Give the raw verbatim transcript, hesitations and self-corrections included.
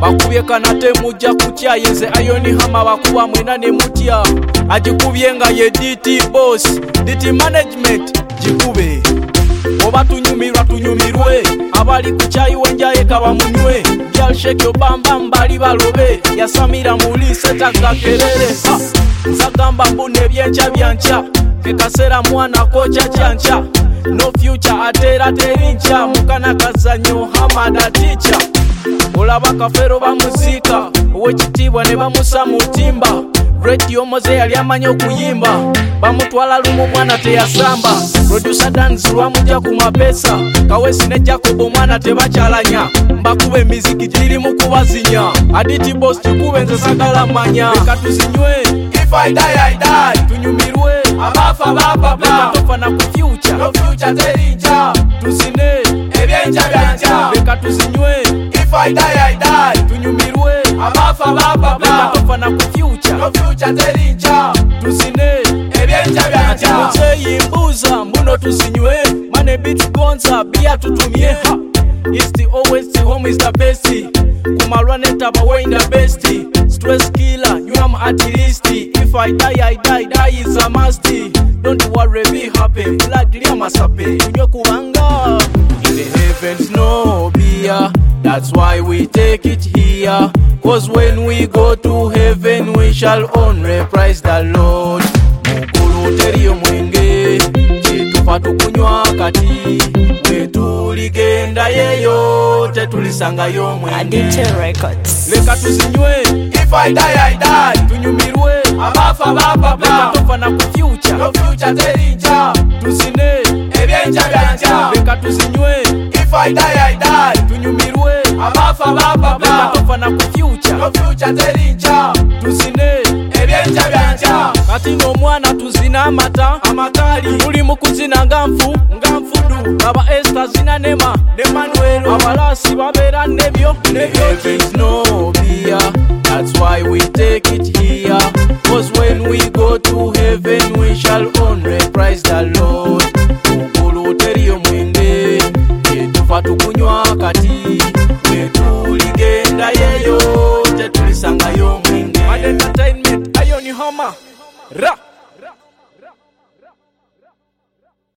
bakubye kanate mujja kutya yenze ayoni hama bakuba mwena ne mutya agikubye nga ye D T boss D T management jikube oba tunyumirwa tunyumirwe abali kuchayi wenjaye kaba munywe girl shake your bam bam bali balobe yasamira mulise takakerere ha nzagamba mbune byencha byancha kekasera mwana kocha chancha no future atera terincha mukana kazanyo hamada teacher olaba kafero bamuzika owekitibwa ne bamusa mutimba radio moze yali amanya okuyimba bamutwala lumu mwana teyasamba producer dance lwamuja ku mapesa kawesi ne Jacob omwana tebakyalanya mbakuba emiziki giri mu kubazinya aditi boss kikube nze sagala manya leka tuzinywe if I die I die tunyumirwe abafa baba tofa na ku future no future terinja tuzine ebyenja byanja leka tuzinywe if I die I die tunyumirwe abafa baba tofa na ku future no future terinja tuzine ebyenja byanja muzeyi mbuza muno tuzinywe mane beat gonza bia tutumie ha is the always the home is the best kumalwaneta bawe in the best stress killer you am at least if I die I die die is a must don't worry be happy blood liya masape unyo kubanga in the heavens no beer that's why we take it here cause when we go to heaven we shall only praise the Lord mukulu teriyo mwenge chitupa tukunywa kati wetuligenda yeyo tetulisanga yo mwenge leka tuzinywe if I die I die tunyumirwe abafa baba leka tofa na ku future no future terinja tuzine ebyenja byanja leka tuzinywe if I die I die tunyumirwe abafa baba leka tofa na ku future no future terinja tuzine ebyenja byanja kati ng'omwana tuzina amata amakali tuli mu kuzina nga nfu nga nfudu aba Esther zina nema ne Manuel abalasi babeera nebyo nebyo no beer that's why we take